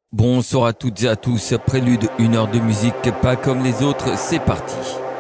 Bonsoir à toutes et à tous, prélude, une heure de musique pas comme les autres, c'est parti.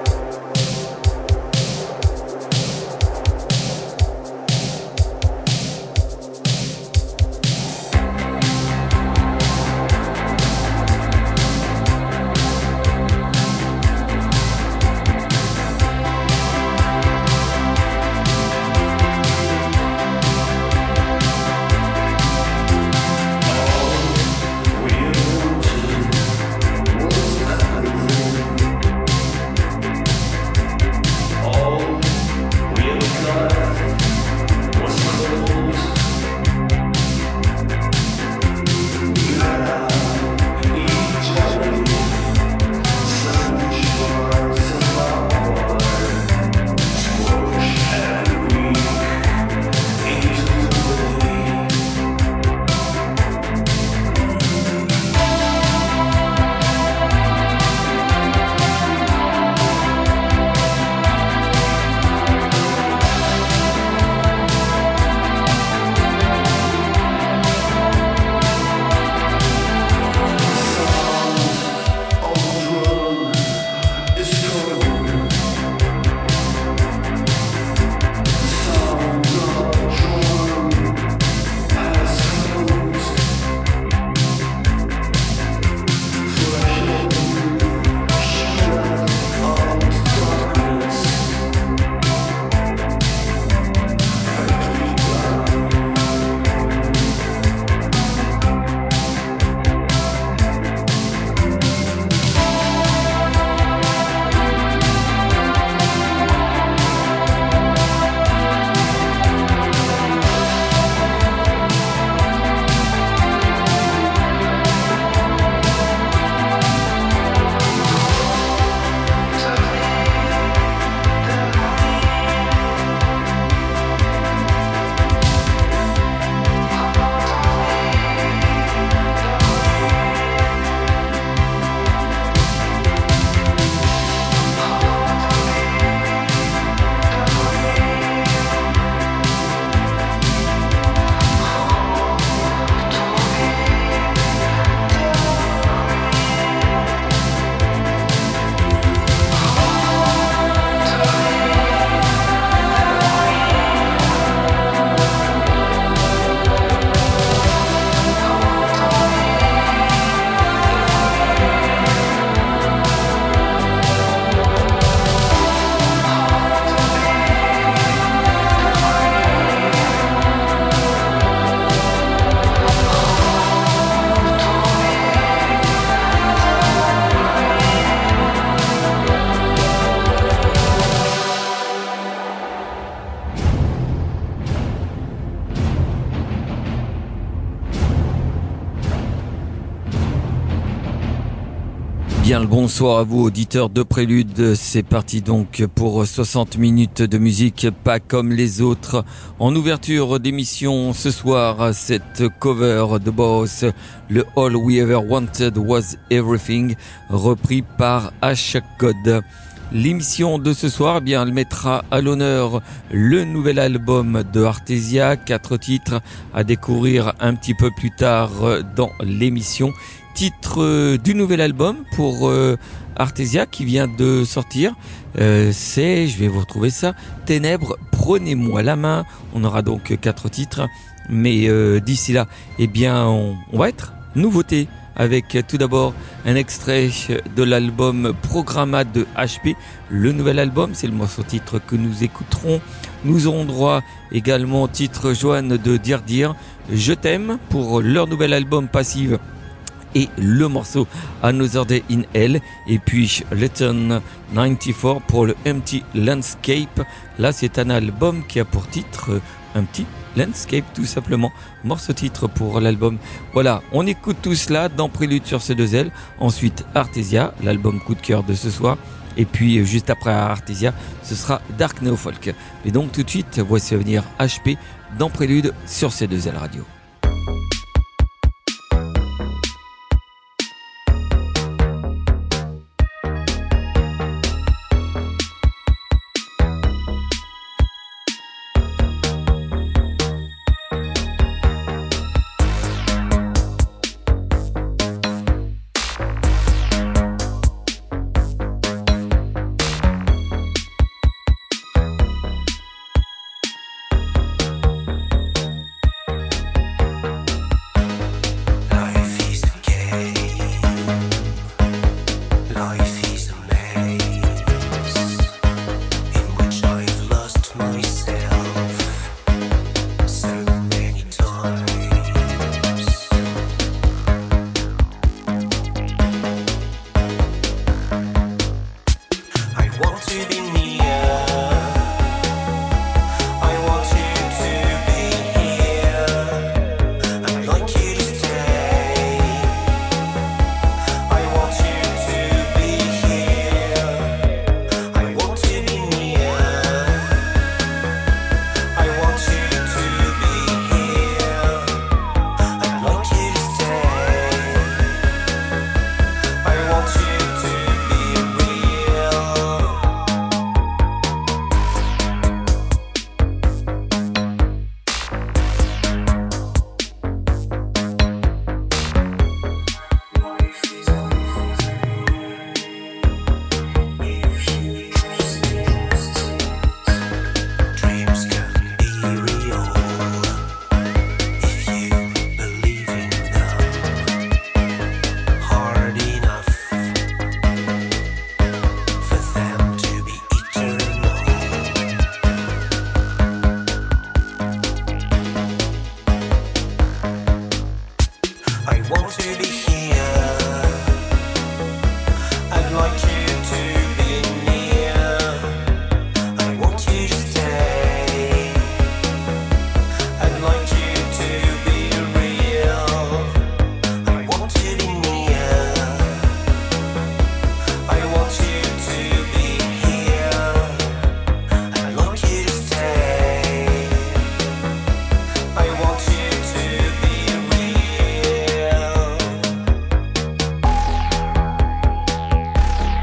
Bien le bonsoir à vous auditeurs de Prélude, c'est parti donc pour 60 minutes de musique pas comme les autres. En ouverture d'émission ce soir, cette cover de Boss, le All We Ever Wanted Was Everything, repris par H-Code. L'émission de ce soir, eh bien, elle mettra à l'honneur le nouvel album de Artesia, 4 titres à découvrir un petit peu plus tard dans l'émission. Titre du nouvel album pour Artesia qui vient de sortir, c'est, je vais vous retrouver ça, Ténèbres, prenez-moi la main. On aura donc 4 titres, mais d'ici là, eh bien, on va être nouveauté avec tout d'abord un extrait de l'album Programma de HP. Le nouvel album, c'est le morceau titre que nous écouterons. Nous aurons droit également au titre Joanne de Dire Dire, Je t'aime pour leur nouvel album Passive, et le morceau Another Day in Hell, et puis Return 94 pour le Empty Landscape. Là, c'est un album qui a pour titre un petit Landscape, tout simplement. Morceau titre pour l'album. Voilà, on écoute tout cela dans Prélude sur C2L. Ensuite, Artesia, l'album coup de cœur de ce soir. Et puis, juste après Artesia, ce sera Dark Neo Folk. Et donc, tout de suite, voici venir HP dans Prélude sur C2L Radio. want to be here. I'd like you to be near. I want you to stay. I'd like you to be real. I want to be near. I want you to be here. I'd like you to stay. I want you to be real.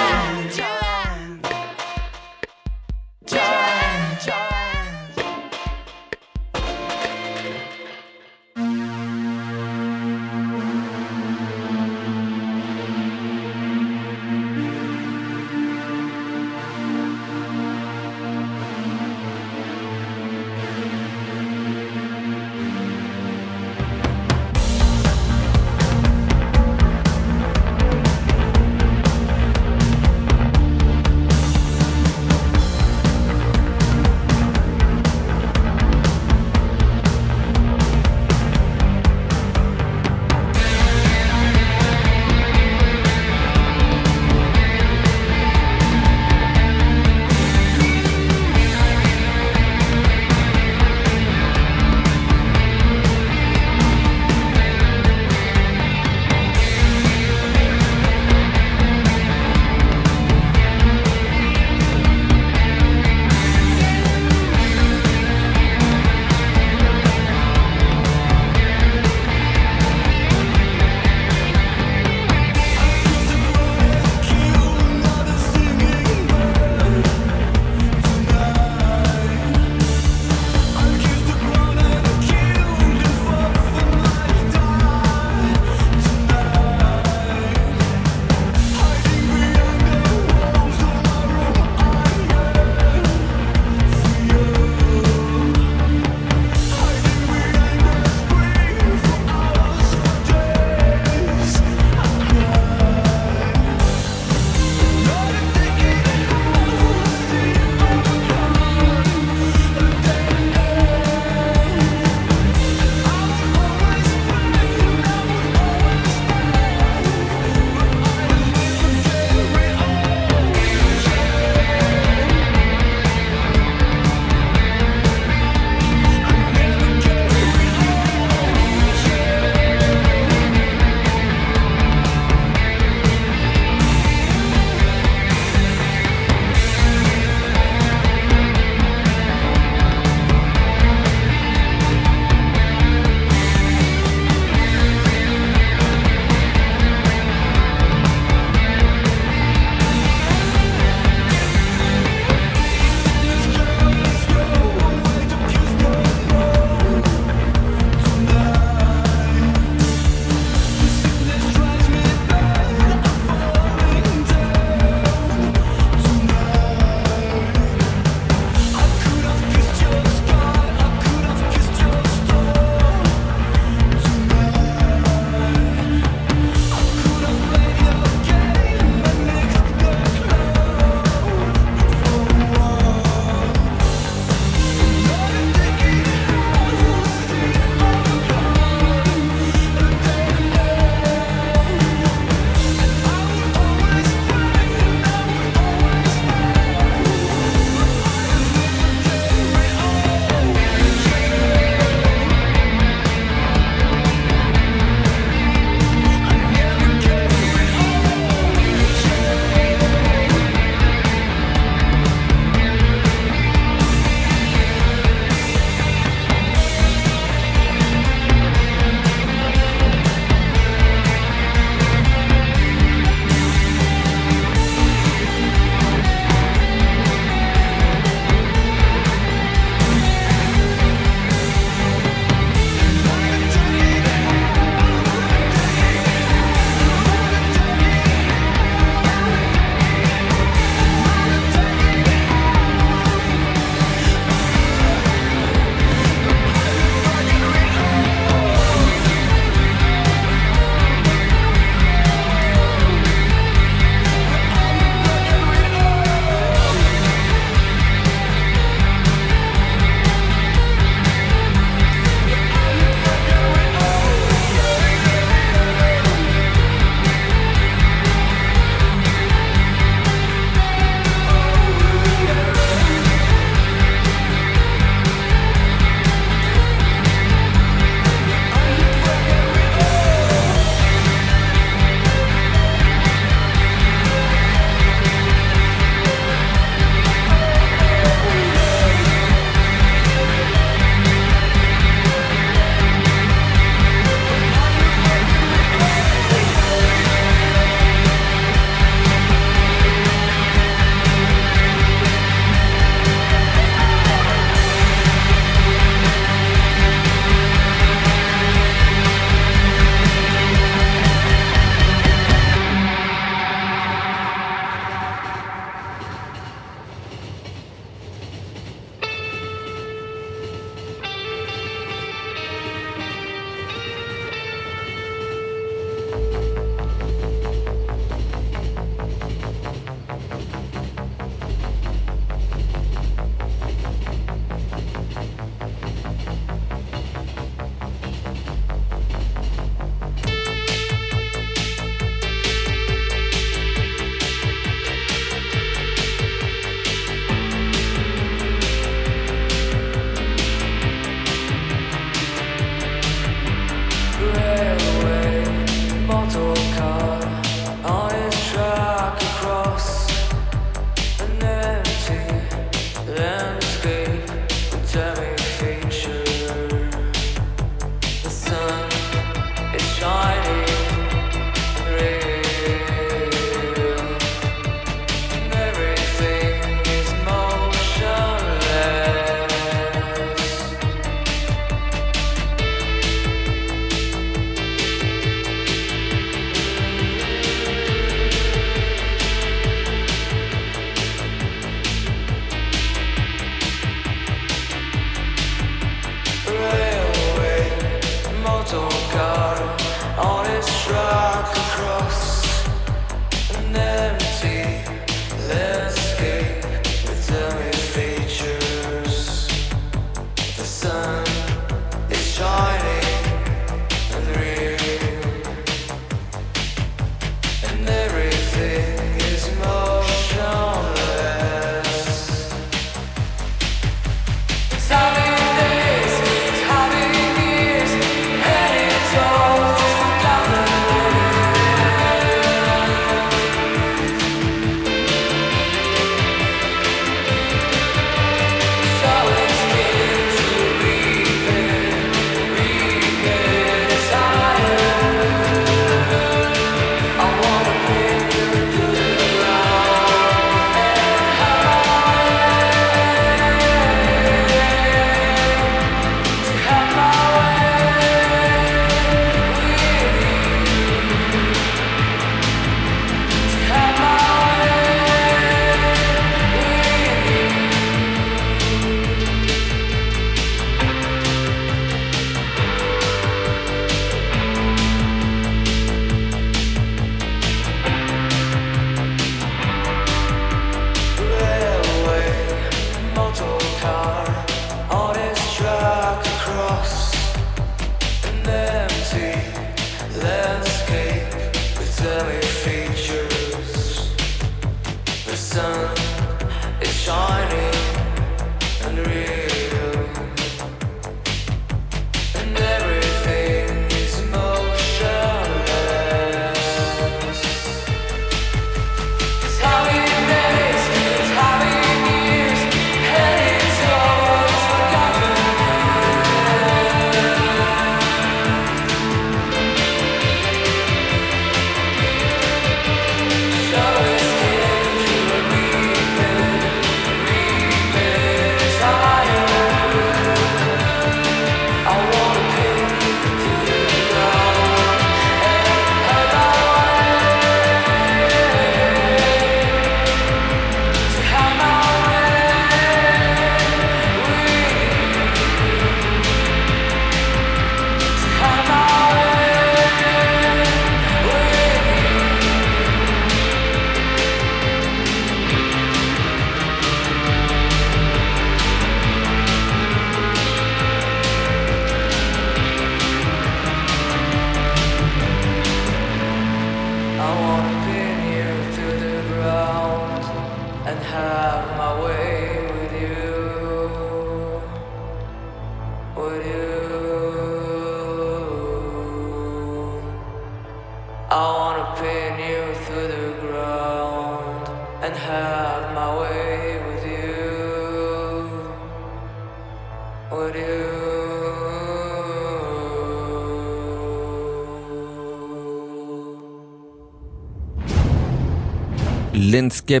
Landscape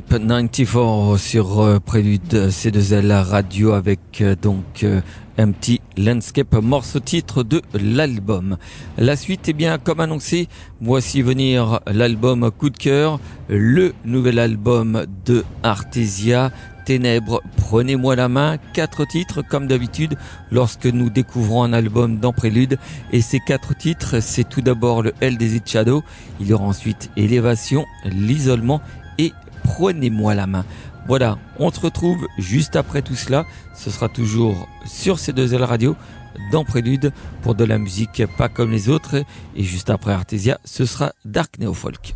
94 sur Prélude C2L Radio avec Empty Landscape, morceau titre de l'album. La suite, comme annoncé, voici venir l'album coup de cœur, le nouvel album de Artesia, Ténèbres, prenez-moi la main, 4 titres comme d'habitude lorsque nous découvrons un album dans Prélude, et ces 4 titres, c'est tout d'abord le Hell des Shadow, il y aura ensuite Élévation, L'isolement et Prenez-moi la main. Voilà, on se retrouve juste après tout cela, ce sera toujours sur C2L Radio dans Prélude pour de la musique pas comme les autres, et juste après Artesia, ce sera Dark Neo Folk.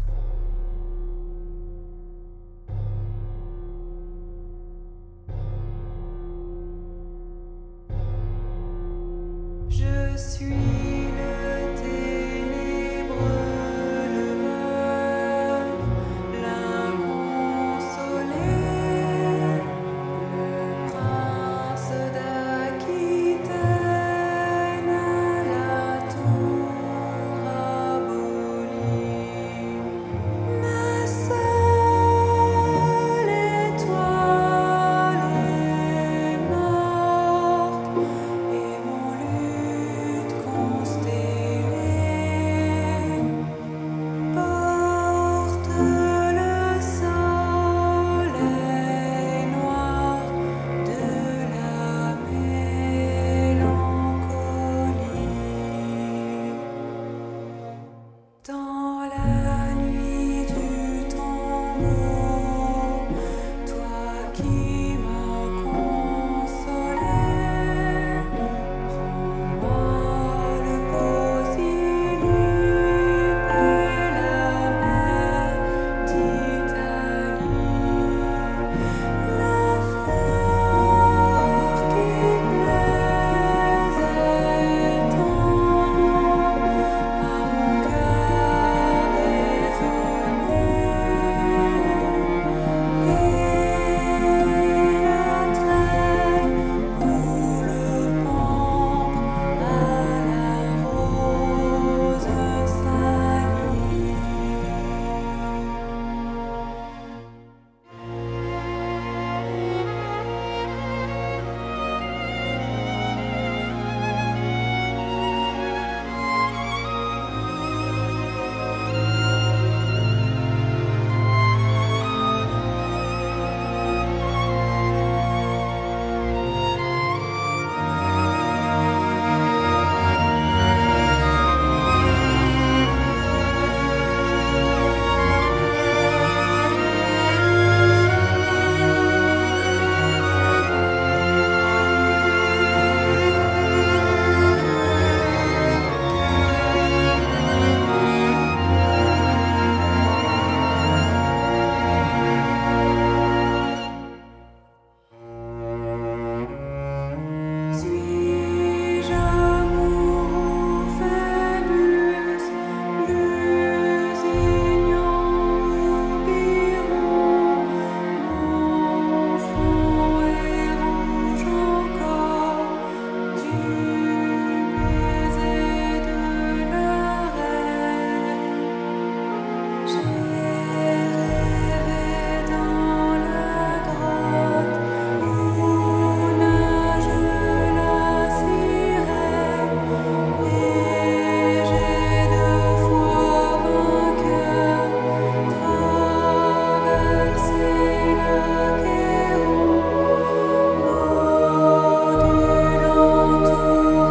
Je suis le ténébreux, le veuve, l'inconsolé, le prince d'Aïr. Traverser la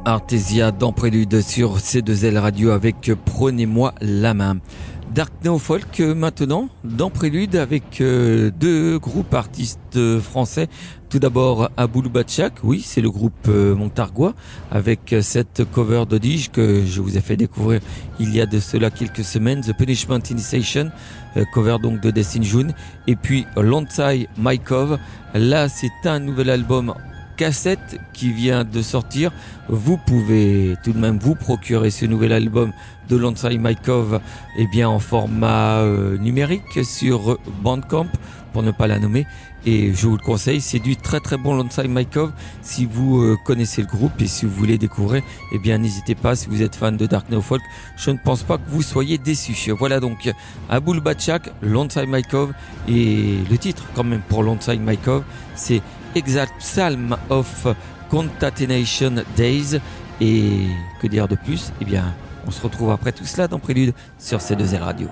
Artesia dans Prélude sur C2L Radio avec Prenez-moi la main. Dark Neo Folk maintenant dans Prélude avec deux groupes artistes français. Tout d'abord Aboulou Batchak, oui c'est le groupe montargois avec cette cover de Dige que je vous ai fait découvrir il y a de cela quelques semaines, The Punishment Initiation, cover donc de Destin June, et puis Lontsai Mykov, là c'est un nouvel album cassette qui vient de sortir. Vous pouvez tout de même vous procurer ce nouvel album de Lontsai Mykov eh bien en format numérique sur Bandcamp pour ne pas la nommer, et je vous le conseille, c'est du très très bon Lontsai Mykov si vous connaissez le groupe, et si vous voulez découvrir eh bien n'hésitez pas, si vous êtes fan de Dark Neo Folk, je ne pense pas que vous soyez déçus. Voilà donc Aboul Batchak, Lontsai Mykov, et le titre quand même pour Lontsai Mykov c'est Exact Psalm of Concatenation Days. Et que dire de plus? Eh bien, on se retrouve après tout cela dans Prélude sur C2L Radio.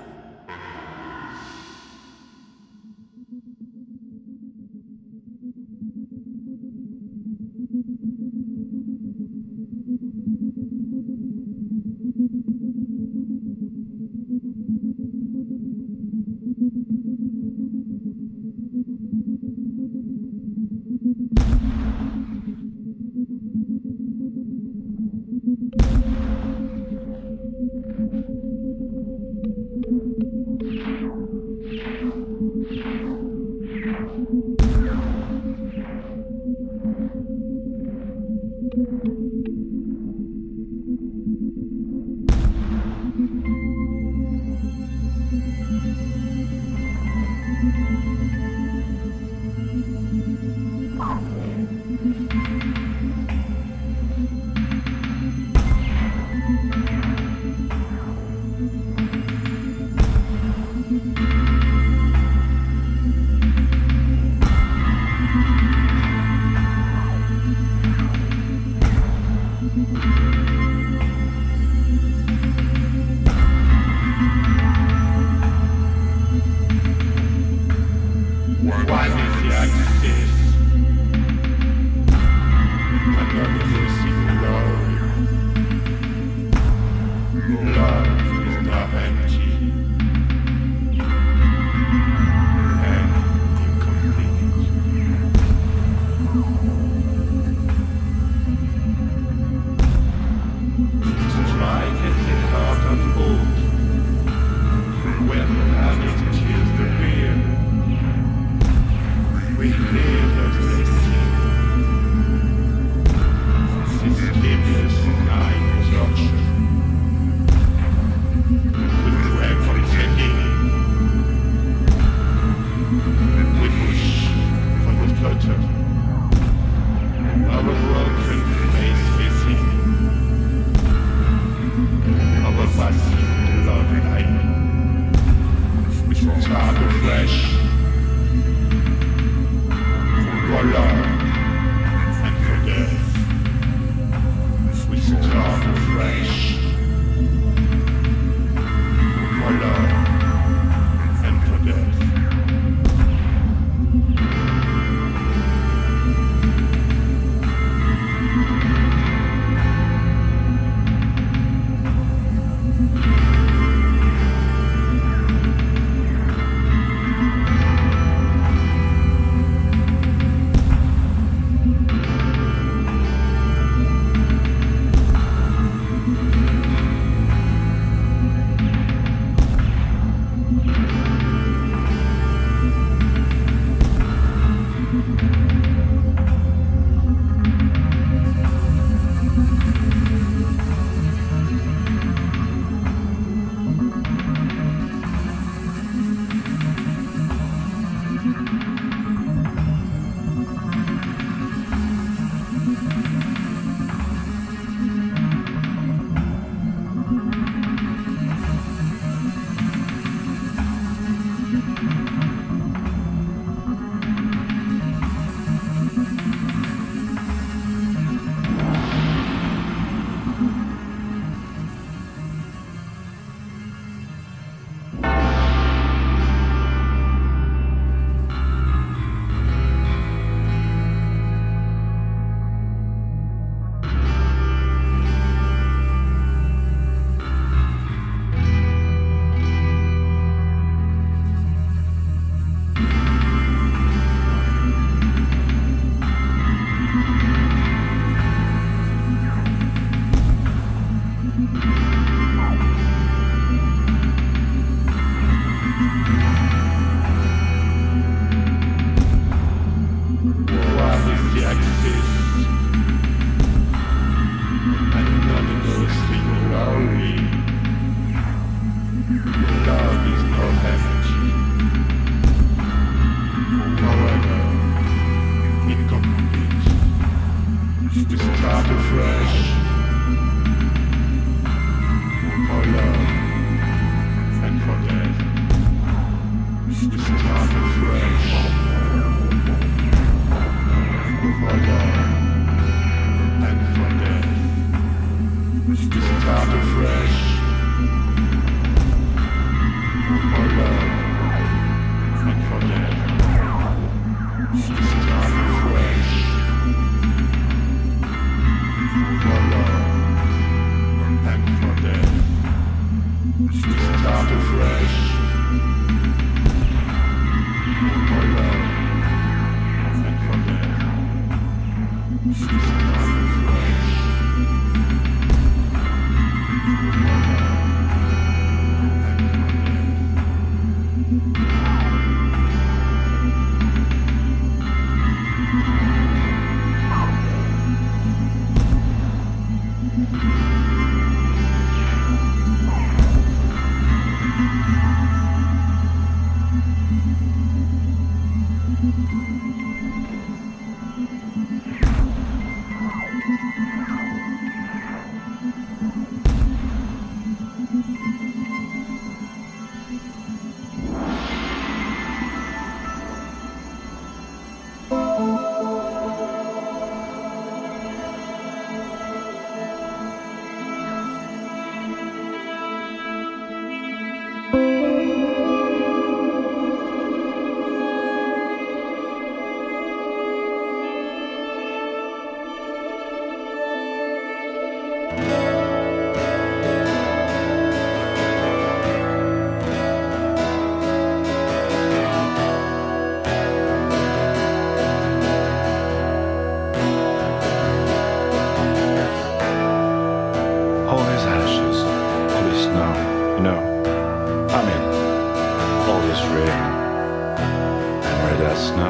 as rain and red as snow.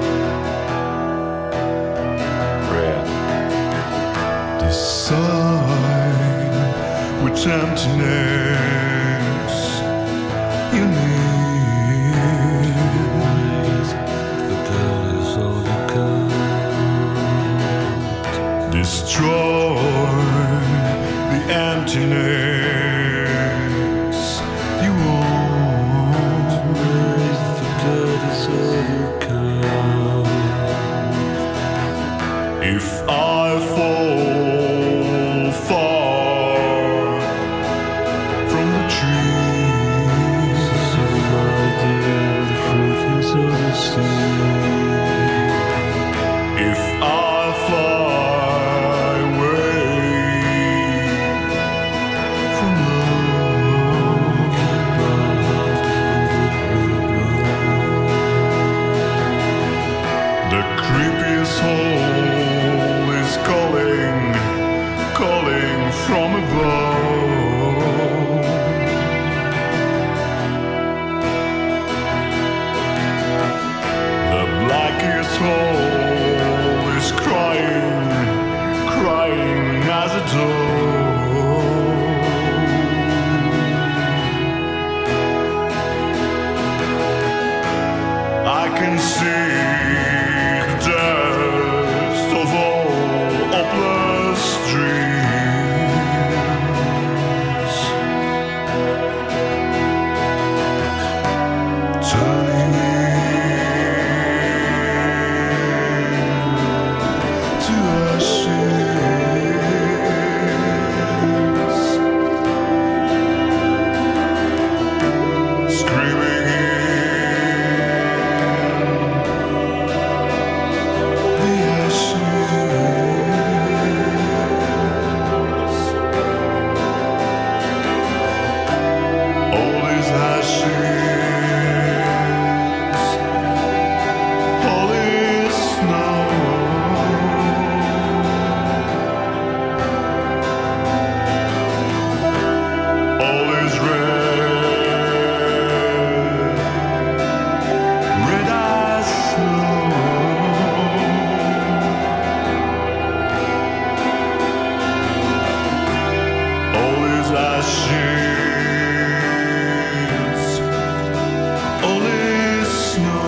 Red. The sign which emptiness you need. The girl is all you got. Destroy the emptiness you want. The girl is all you got. If I fall far from the trees, So my dear, the fruit is all you see. if I fly away from love, the creepiest hole is calling, calling from above. The blackest hole is crying, crying as a dove. I can see the dust of all hopeless dreams turning into ashes, screaming in the ashes. All these ashes, all this snow. All is red as snow. All is ashes, all is snow.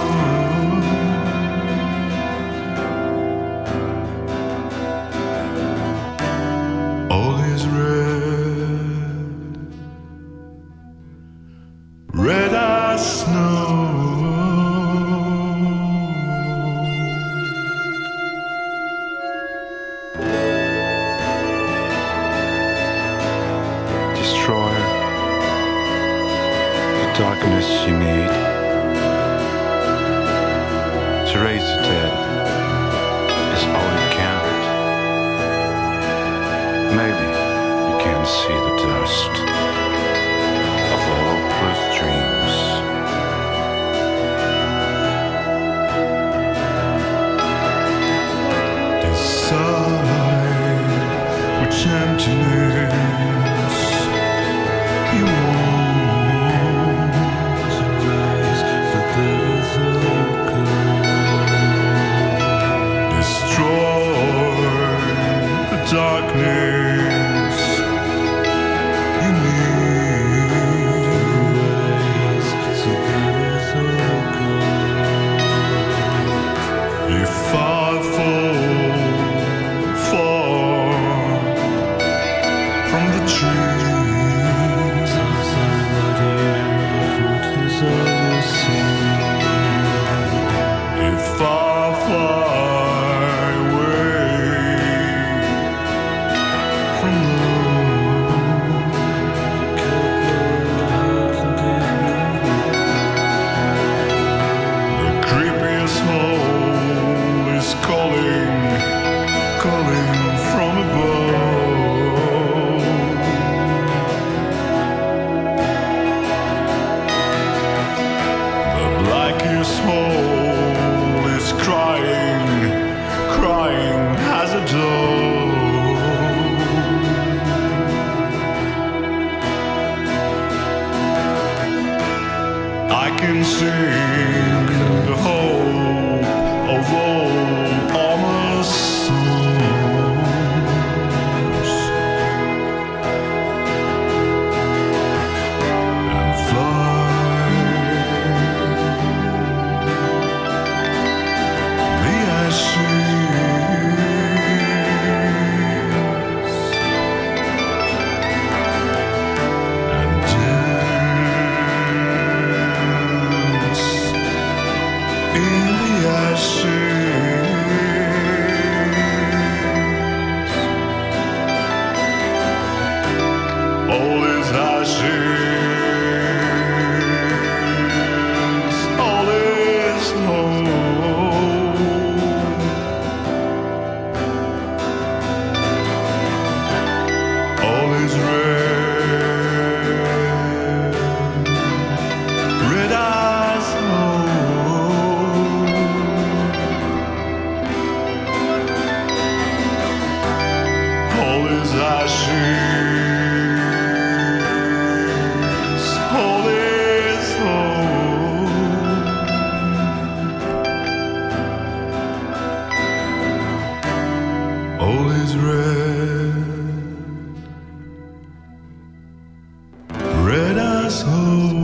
All is red as snow. Destroy the darkness you need to raise the dead is all you count. Maybe you can see the dust of all hopeless dreams. Decide which emptiness you want. To raise the girl is all you got. Destroy the darkness you need. So girl is all you got. If I fall far from the trees, So my dear, the fruit is all you see. if I fly away from love, the creepiest hole is calling, calling from above. The blackest hole is crying, crying as a dove. I I can sing the hope of all my souls and fly the ashes and dance in the ashes. All is ashes, all is hope. All is red, red as snow. All is ashes, all is hope. All is red, red as snow.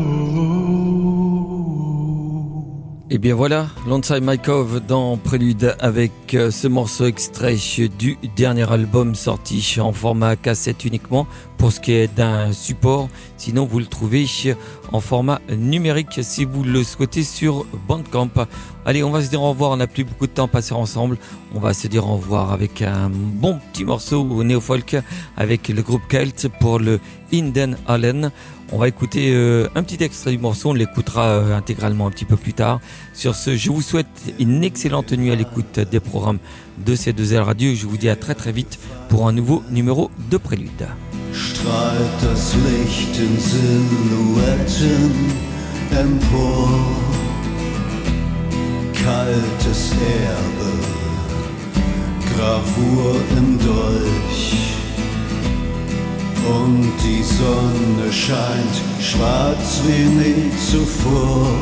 Et bien voilà, Loneside My Cove dans Prélude avec ce morceau extrait du dernier album sorti en format cassette uniquement pour ce qui est d'un support. Sinon vous le trouvez en format numérique si vous le souhaitez sur Bandcamp. Allez, on va se dire au revoir, on n'a plus beaucoup de temps à passer ensemble. On va se dire au revoir avec un bon petit morceau néo-folk avec le groupe Celt pour le Inden Allen. On va écouter un petit extrait du morceau, on l'écoutera intégralement un petit peu plus tard. Sur ce, je vous souhaite une excellente nuit à l'écoute des programmes de C2L Radio et je vous dis à très très vite pour un nouveau numéro de Prélude. Strahlt das Licht in Silhouetten empor, kaltes Erbe, Gravur im Dolch, und die Sonne scheint schwarz wie nie zuvor.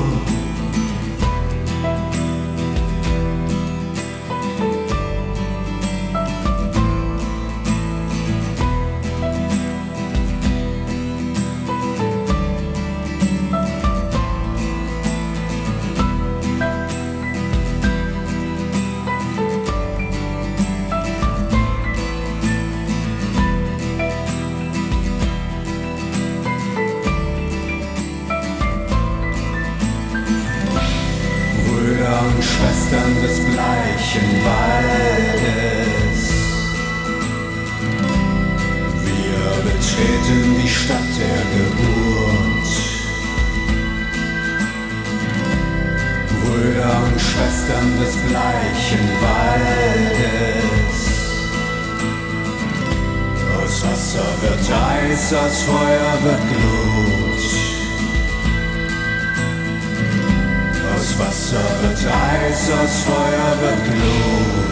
Schwestern des bleichen Waldes. Wir betreten die Stadt der Geburt. Brüder und Schwestern des bleichen Waldes. Aus Wasser wird Eis, aus Feuer wird Glut. Aus Wasser wird Eis, aus Feuer wird Glut.